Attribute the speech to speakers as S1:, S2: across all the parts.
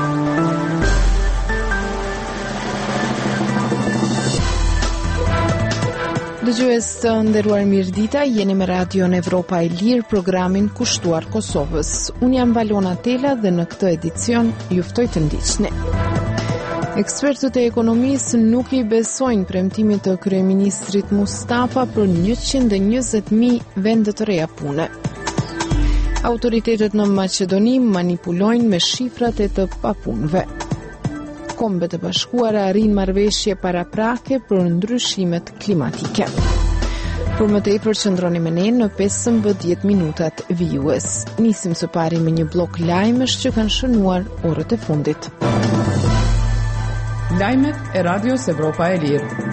S1: Dëgjues të nderuar, mirëdita, jeni me Radion Evropa e Lirë, programin kushtuar Kosovës. Unë jam Valona Tela dhe në këtë edicion ju ftoj të ndiqni. Ekspertët e ekonomisë nuk i besojnë premtimit të kryeministrit Mustafa për 120.000 vende të reja pune. Autoritetet në Maqedoni manipulojnë me shifrat e të papunëve. Kombet e Bashkuara arrin marrëveshje paraprake për ndryshimet klimatike. Për më tepër qëndroni me ne në 15 minutat vijues. Nisim së pari me një blok lajmesh që kanë shënuar orët e fundit.
S2: Lajmet e Radios Evropa e Lirë.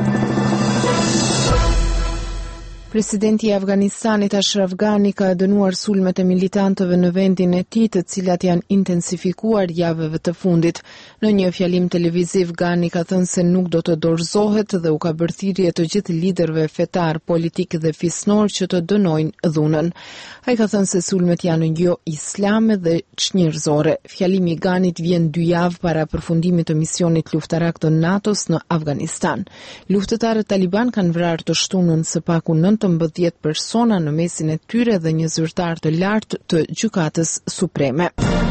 S1: Presidenti i Afganistanit Ashraf Ghani ka dënuar sulmet e militantëve në vendin e tij, të cilat janë intensifikuar javëve të fundit. Në një fjalim televiziv, Ghani ka thënë se nuk do të dorëzohet dhe u ka bërë thirrje të gjithë liderëve fetar, politik dhe fisnor që të dënojnë dhunën. Ai ka thënë se sulmet janë jo islame dhe çnjerëzore. Fjalimi i Ghanit vjen 2 javë para përfundimit të misionit luftarak të NATO-s në Afganistan. Luftëtarët taliban kanë vrarë të shtunën së paku 19 persona në mesin e tyre dhe një zyrtar të lartë të gjykatës supreme.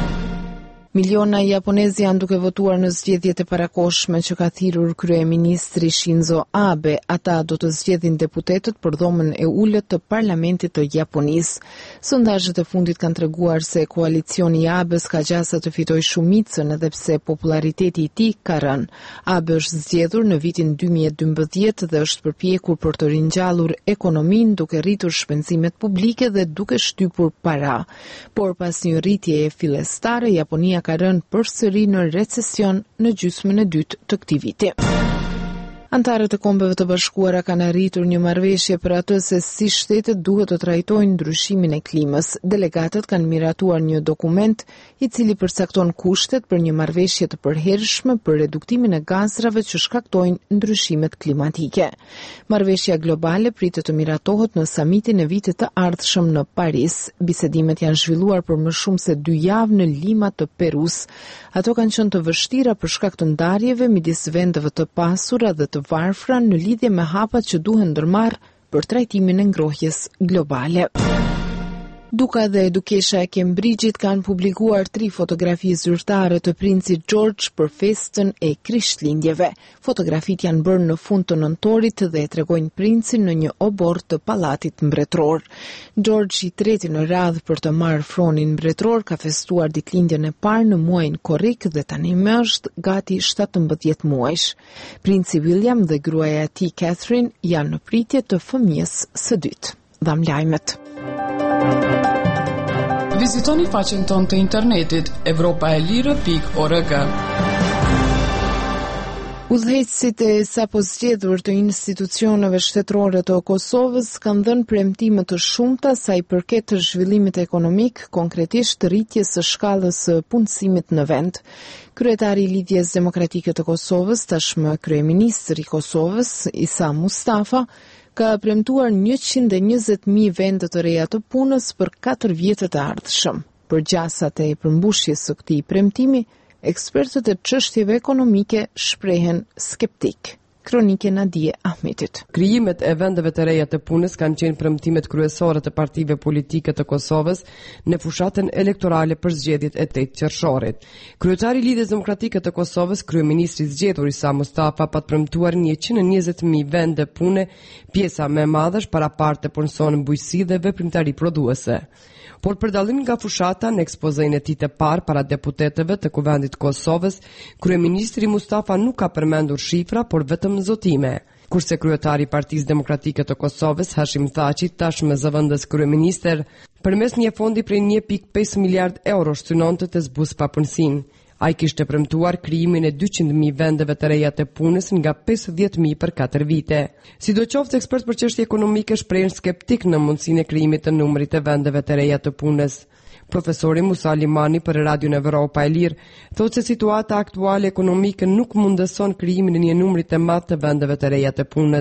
S1: Miliona japonezë janë duke votuar në zgjedhjet e parakohshme që ka thirrur kryeministri Shinzo Abe. Ata do të zgjedhin deputetët për dhomën e ulët të parlamentit të Japonisë. Sondazhet e fundit kanë treguar se koalicioni i Abes ka gjasa të fitojë shumicën edhe pse populariteti i tij ka rënë. Abe është zgjedhur në vitin 2012 dhe është përpjekur për të ringjallur ekonominë duke rritur shpenzimet publike dhe duke shtypur para. Por pas një rritjeje fillestare, Japonia ka rënë përsëri në recesion në gjysmën e dytë të këtij viti. Antarët e Kombeve të Bashkuara kanë arritur një marrëveshje për atë se si shtetet duhet të trajtojnë ndryshimin e klimës. Delegatët kanë miratuar një dokument i cili përcakton kushtet për një marrëveshje të përhershme për reduktimin e gazrave që shkaktojnë ndryshimet klimatike. Marrëveshja globale pritet të miratohet në samitin e vitit të ardhshëm në Paris. Bisedimet janë zhvilluar për më shumë se 2 javë në Lima të Perus. Ato kanë qenë të vështira për shkak të ndarjeve midis vendeve të pasura dhe të varfra në lidhje me hapat që duhen ndërmarrë për trajtimin e ngrohjes globale. Duka dhe Dukesha e Cambridge-it kanë publikuar 3 fotografi zyrtare të princit George për festën e Krishtlindjeve. Fotografitë janë bërë në fund të nëntorit dhe tregojnë princin në një obor të pallatit mbretëror. George i treti në radhë për të marrë fronin mbretëror ka festuar ditëlindjen e parë në muajin korrik dhe tani më është gati 17 muajsh. Princi William dhe gruaja e tij Catherine janë në pritje të fëmijës së dytë. Dham lajmet.
S2: Vizitoni faqen tonë të internetit europaelire.org.
S1: Udhëheqësit e sapo zgjedhur të institucioneve shtetërore të Kosovës kanë dhënë premtime të shumta sa i përket të zhvillimit ekonomik, konkretisht rritjes së shkallës së punësimit në vend. Kryetari i Lidhjes Demokratike të Kosovës, tashmë kryeministri i Kosovës, Isa Mustafa, ka premtuar 120.000 vende të reja të punës për 4 vjetët e ardhshëm. Për gjasat e përmbushjes së këtij premtimi, ekspertët e çështjeve ekonomike shprehen skeptik. Kronike Nadie Ahmetit.
S3: Krijimet e vendeve të reja të punës kanë qenë premtimet kryesore të partive politike të Kosovës në fushatën elektorale për zgjedhjet e 8 qershorit. Kryetari i Lidhjes Demokratike të Kosovës, kryeministri i zgjedhur Isa Mustafa, pa premtuar 120.000 vende pune, pjesa më e madhe është paraparte punëson bujqësi dhe veprimtari prodhuese. Por për dallim nga fushata, në ekspozën e tij të parë para deputetëve të Kuvendit të Kosovës, kryeministri Mustafa nuk ka përmendur shifra, por vetëm zotime. Kurse kryetari i Partisë Demokratike të Kosovës, Hashim Thaçi, tashmë zëvendës kryeministër, përmes një fondi prej 1.5 miliard euro synonte të zbusë papunësinë. Ai kishte premtuar krijimin e 200.000 vendeve të reja të punës nga 50.000 për 4 vite. Sidoqoftë, ekspert për çështje ekonomike shprehen skeptik në mundësinë e krijimit të numrit të vendeve të reja të punës. Profesori Musa Limani për Radion Evropa e Lirë thotë se situata aktuale ekonomike nuk mundëson krijimin e një numri të madh të vendeve të reja të punës.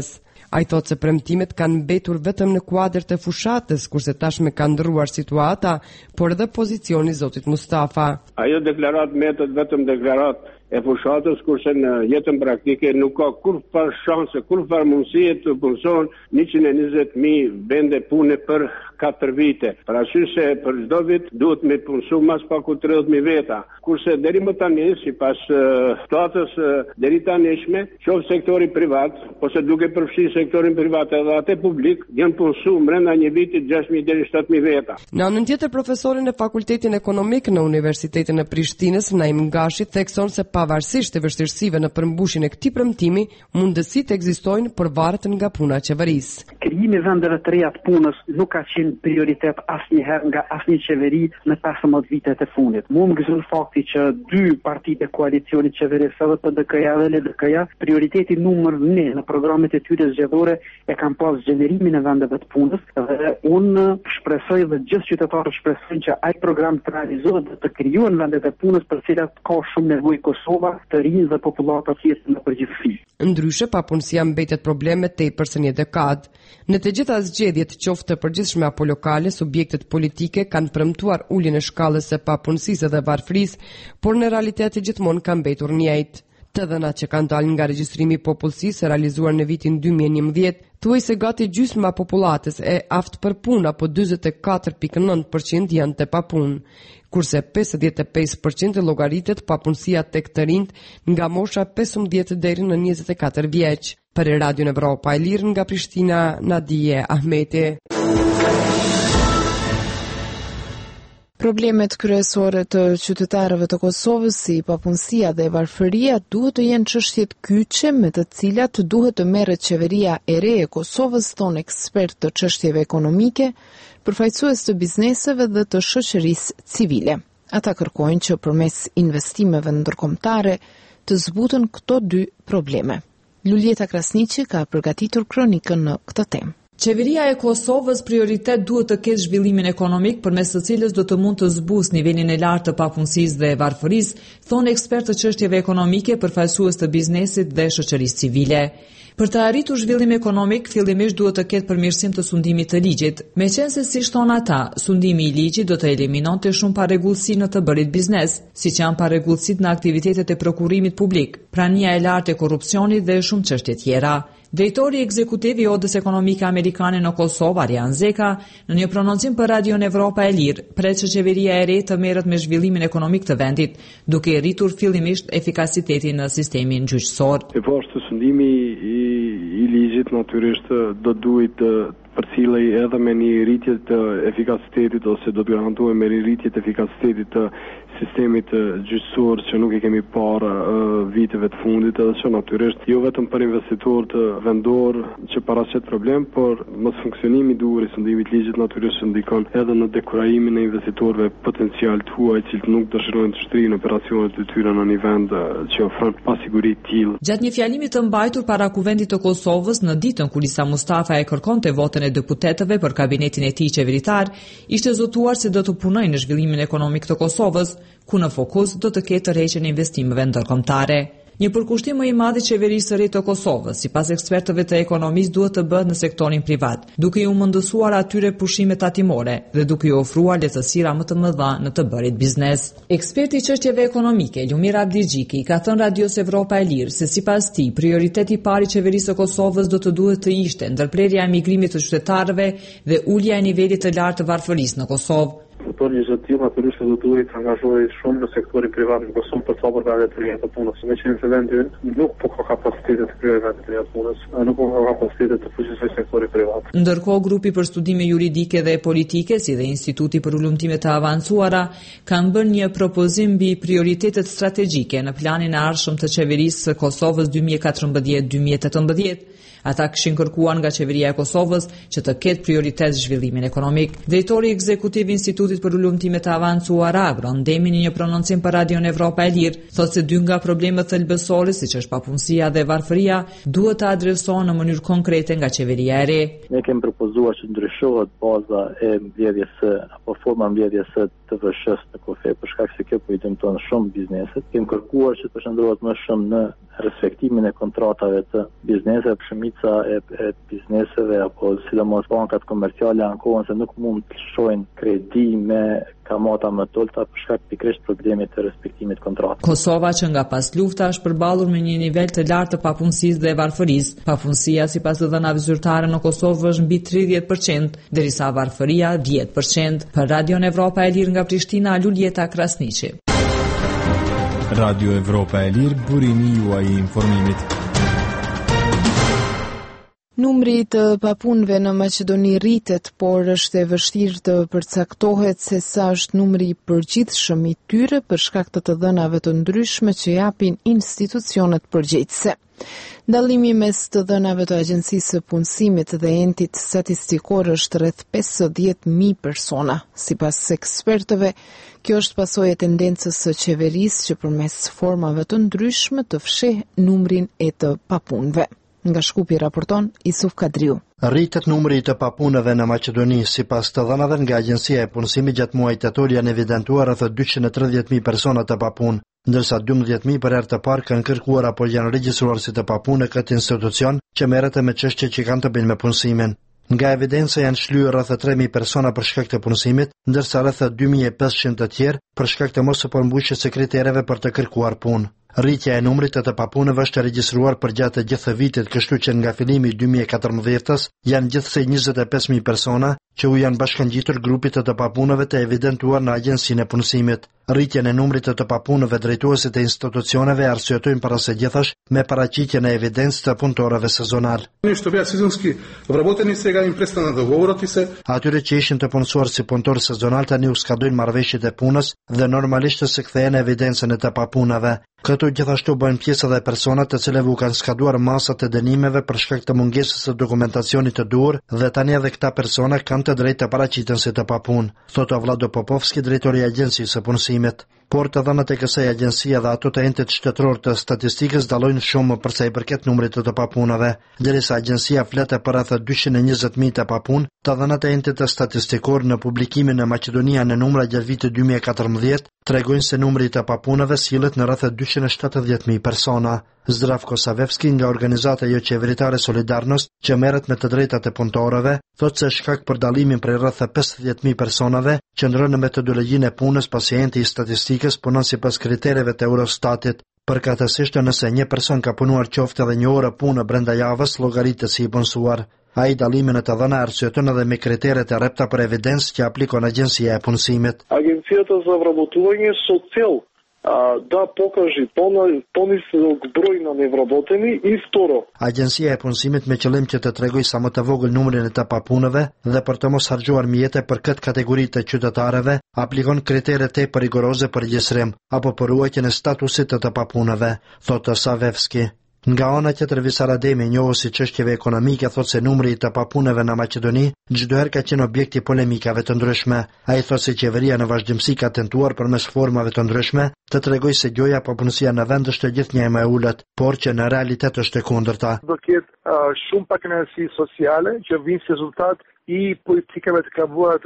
S3: Ai thotë se premtimet kanë mbetur vetëm në kuadër të fushatës, kurse tashme ka ndrruar situata, por edhe pozicioni i zotit Mustafa.
S4: Ajo deklarat metët vetëm deklarat e fushatës, kurse në jetën praktike nuk ka kurrfarë shanse, kurrfarë mundësie të punëson 120.000 vende pune për 4 vite. Parasysh se për çdo vit duhet me punësu mas paku 30.000 veta. Kurse deri më tani, sipas statës deri tanishme, qoftë sektori privat, ose duke përfshirë sektorin privat edhe atë publik, janë punësu brenda një viti 6.000 deri 7.000 veta.
S3: Në anën tjetër, profesori në Fakultetin Ekonomik në Universitetin e Prishtinës, Naim Gashi, thekson se pavarësisht të vështirësive në përmbushjen e këtij premtimi, mundësitë ekzistojnë por varet nga puna e qeverisë.
S5: Krijimi i vendeve të reja të punës nuk ka qenë prioritet asnjëherë nga asnjë qeveri në 15 vitet e fundit. Mu më gëzon fakti që 2 partitë e koalicionit qeverisë, edhe PDK-ja dhe LDK-ja, prioriteti numër 1 në programet e tyre zgjedhore e kanë pas gjenerimin e vendeve të punës, dhe unë shpresoj dhe gjithë qytetarët shpresojnë që ai program të realizohet dhe të krijohen vendet e punës për cilat ka shumë nevojë Kosova, të rinj dhe popullata tjetër në përgjithësi.
S3: Ndryshe, papunësia mbetet probleme tepër se një dekadë. Në të gjitha zgjedhjet, qoftë të përgjithshme apo lokale, subjektet politike kanë premtuar uljen e shkallës së papunësisë dhe varfërisë, por në realitet gjithmonë ka mbetur njëjtë. Të dhënat që kanë dalë nga regjistrimi i popullsisë realizuar në vitin 2011, thuaj se gati gjysma popullatës e aftë për punë, apo 44.9% janë të papunë, kurse 55% llogaritet papunësia tek të rinjt nga mosha 15 deri në 24 vjeç. Për Radio Evropa e Lirë nga Prishtina, Nadije Ahmeti.
S1: Problemet kryesore të qytetarëve të Kosovës, si papunësia dhe varfëria, duhet të jenë çështjet kyçe me të cilat duhet të merret qeveria e re e Kosovës, thon ekspert të çështjeve ekonomike, përfaqësues të bizneseve dhe të shoqërisë civile. Ata kërkojnë që përmes investimeve ndërkombëtare të zbuten këto 2 probleme. Luljeta Krasniqi ka përgatitur kronikën në këtë temë.
S6: Qeveria e Kosovës prioritet duhet të ketë zhvillimin ekonomik përmes të cilës do të mund të zbusë nivelin e lartë të papunësisë dhe varfërisë, thonë ekspert të çështjeve ekonomike, përfaqësues të biznesit dhe shoqërisë civile. Për të arritur zhvillim ekonomik, fillimisht duhet të ketë përmirësim të sundimit të ligjit. Meqense siç thon ata, sundimi i ligjit do të eliminonte shumë parregullsi në të bërit biznes, siç janë parregullsitë në aktivitetet e prokurimit publik, prania e lartë e korrupsionit dhe shumë çështje tjera. Drejtori ekzekutiv i Odës Ekonomike Amerikane në Kosovë, Arjan Zeka, në një prononcim për Radio Evropa e Lirë, pret që qeveria e re të merret me zhvillimin ekonomik të vendit, duke rritur fillimisht efikasitetin në sistemin gjyqësor.
S4: Poshtë sundimi i ligjit natyrisht do duhet të përcillej edhe me një rritje të efikasitetit, ose do të garantohej me rritje të efikasitetit të sistemit gjyqësor që nuk e kemi parë viteve të fundit, edhe që natyrisht jo vetëm për investitorët vendor që paraqet problem, por mos funksionimi i duhur i sundimit ligjit natyrisht ndikon edhe në dekurajimin e investitorëve potencial të huaj, që nuk dëshirojnë të shtrinë operacionet e tyre në një vend që ofron pasiguri të tillë.
S6: Gjatë një fjalimi të mbajtur para Kuvendit të Kosovës në ditën kur Isa Mustafa e kërkonte votën e deputetëve për kabinetin e tij qeveritar, ishte zotuar se do të punojë në zhvillimin ekonomik të Kosovës, ku në fokus do të ketë tërheqjen e investimeve ndërkombëtare. Një përkushtim më i madh i qeverisë së re të Kosovës, sipas ekspertëve të ekonomisë, duhet të bëhet në sektorin privat, duke u mundësuar atyre pushime tatimore dhe duke u ofruar lehtësira më të mëdha në të bërit biznes. Eksperti i çështjeve ekonomike, Lumir Abdixhiki, ka thënë Radios Evropa e Lirë se sipas tij, prioriteti i parë i qeverisë së Kosovës do të duhet të ishte ndërprerja e migrimit të qytetarëve dhe ulja e nivelit të lartë të varfërisë në Kosovë.
S7: Për një gjë tillë natyrisht do duhet të angazohej shumë në sektorin privat në Kosovë për të hapur vende të reja të punës. Meqense se vendi nuk po ka kapacitetet të krijojë vende të reja të punës, nuk po ka kapacitetet të fuqizojë sektorin privat.
S6: Ndërkohë, grupi për studime juridike dhe politike, si dhe Instituti për Ullumtime të Avancuara, kanë bërë një propozim mbi prioritetet strategjike në planin e ardhshëm të qeverisë së Kosovës 2014-2018. Ata kishin kërkuar nga qeveria e Kosovës që të ketë prioritet zhvillimin ekonomik. Drejtori ekzekutiv i Institutit për Ullumtime të Avancuara, Agron Demi, në një prononcim për Radio Evropa e Lirë, thotë se 2 nga problemet thelbësore, siç është papunësia dhe varfëria, duhet të adresohen në mënyrë konkrete nga qeveria e re.
S7: Ne kemi propozuar që ndryshohet baza e mbledhjes apo forma mbledhjes së TVSH-s në kufe, për shkak se kjo po i dëmton shumë bizneset. Kemi kërkuar që të shndrohet më shumë në
S8: respektimin e kontratave të bizneseve. Shumica e bizneseve apo sidomos bankat komerciale ankohen se nuk mund të lëshojnë kredi me kamata më të ulta për shkak pikërisht problemit të respektimit kontratave.
S6: Kosova që nga pas lufta është përballur me një nivel të lartë të papunësisë dhe varfërisë. Papunësia sipas të dhënave zyrtare në Kosovë është mbi 30%, derisa varfëria 10%. Për Radio Evropa e Lirë nga Prishtina, Luljeta Krasniqi.
S9: Radio Evropa e Lirë, burimi juaj i informimit.
S1: Numri të papunëve në Maqedoni rritet, por është e vështirë të përcaktohet se sa është numri i përgjithshëm i tyre për shkak të dhënave të ndryshme që japin institucionet përgjegjëse. Dallimi mes të dhënave të Agjencisë së Punësimit dhe entit statistikor është rreth 50.000 persona. Sipas ekspertëve, kjo është pasojë e tendencës së qeverisë që përmes formave të ndryshme të fsheh numrin e të papunëve. Nga Shkupi raporton Isuf Kadriu.
S10: Rritet numri të papunëve në Maqedoni. Sipas të dhënave nga Agjencia e Punësimit gjatë muajit tetor janë evidentuar rreth 230.000 persona të papunë, ndërsa 12.000 për herë të parë kanë kërkuar apo janë regjistruar si të papunë në këtë institucion që merret me çështje që kanë të bëjnë me punësimin. Nga evidenca janë shlyer rreth 3.000 persona për shkak të punësimit, ndërsa rreth 2.500 të tjerë për shkak të mos së përmbushjes së kritereve për të kërkuar punë. Rritja e numrit të papunëve është regjistruar për gjatë të gjithë vitit, kështu që nga fillimi i 2014-s janë gjithsej 25.000 persona që u janë bashkangjitur grupit të papunëve të evidentuar në Agjencinë e Punësimit. Rritjen e numrit të papunëve drejtuesit e institucioneve arsyetojnë para së gjithash me paraqitjen e evidencë të punëtorëve sezonal. Atyre që ishin të punësuar si punëtorë sezonal tani u skadojnë marrëveshjet e punës dhe normalisht se kthehen evidencën e të papunëve. Këtu gjithashtu bëjnë pjesë edhe personat të cilëve u kanë skaduar masat e dënimeve për shkak të mungesës së dokumentacionit të duhur dhe tani edhe këta persona kanë të drejtë të paraqiten si të papunë, thotë Vlado Popovski, drejtori i Agjencisë së Punësimit. Por të dhënat e kësaj agjencie dhe ato të entit shtetëror të statistikës dallojnë shumë për sa i përket numrit të papunëve. Derisa agjencia flet për rreth 220.000 të papunë, të dhënat e entit statistikor në publikimin në Maqedonia në numra gjatë vitit 2014 tregojnë se numri të papunëve sillet në rreth 270.000 persona. Zdravko Savevski nga organizata jo qeveritare Solidarnost që merret me të drejtat e punëtorëve, thotë se shkak për dallimin prej rreth 50.000 personave qëndron në metodologjinë e punës pasi enti i statistikës punon sipas kritereve të Eurostatit. Përkatësisht nëse një person ka punuar qoftë edhe një orë punë brenda javës, llogaritet si i punësuar. Ai dallimin e të dhëna arsyeton edhe me kriteret e rrepta për evidencë që aplikon Agjencia e Punësimit.
S7: Агенцията за вработување со цел да покажи понисок број на невработени и второ.
S10: Agjencia e Punësimit me qëllim që të tregoj sa më të vogël numrin e të papunëve dhe për të mos harxuar mjete për këtë kategori të qytetarëve, aplikon kritere tepër rigoroze për regjistrim apo për ruajtjen e statusit të papunëve, thotë Savevski. Nga ana tjetër Visar Ademi, njohës i çështjeve ekonomike, thotë se numri i të papunëve në Maqedoni çdo herë ka qenë objekt i polemikave të ndryshme. Ai thotë se qeveria në vazhdimsi ka tentuar përmes formave të ndryshme të tregojë se gjoja papunësia në vend është gjithnjë më e ulët, por që në realitet është e kundërta.
S11: Do ketë shumë pakënaqësi sociale që vijnë si rezultat i politikave të gabuara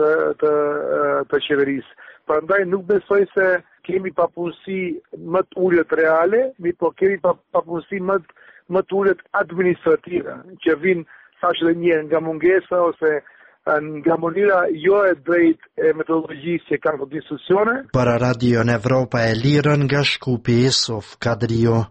S11: të qeverisë. Prandaj nuk besoj se kemi papunësi më të ulët reale, por kemi papunësi më të ulët administrative, që vinë thashë dhe një nga mungesa ose nga mënyra jo e drejt e metodologjisë që kanë këtë institucione.
S10: Për Radio Evropa e Lirë nga Shkupi, Isuf Kadriu.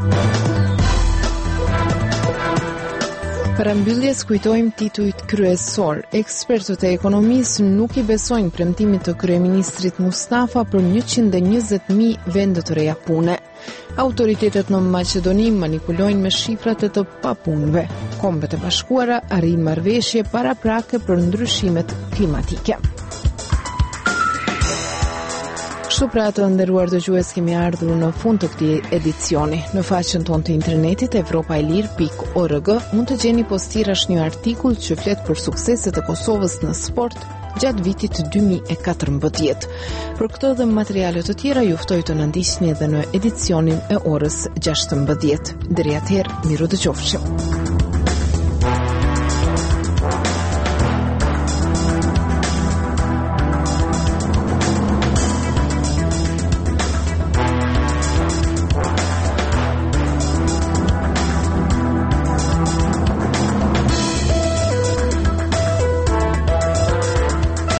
S1: Për mbylljes kujtojmë titujt kryesor. Ekspertët e ekonomisë nuk i besojnë premtimit të kryeministrit Mustafa për 120.000 vende të reja pune. Autoritetet në Maqedoni manipulojnë me shifrat e të papunëve. Kombet e Bashkuara arrin marrëveshje paraprake për ndryshimet klimatike. Kështu pra të nderuar dëgjues, kemi ardhur në fund të këtij edicioni. Në faqen tonë të internetit evropaelir.org mund të gjeni postirash një artikull që flet për sukseset e Kosovës në sport gjatë vitit 2014. Për këtë dhe materiale të tjera ju ftoj të na ndiqni edhe në edicionin e orës 16. Deri atëherë, miru dëgjofshim.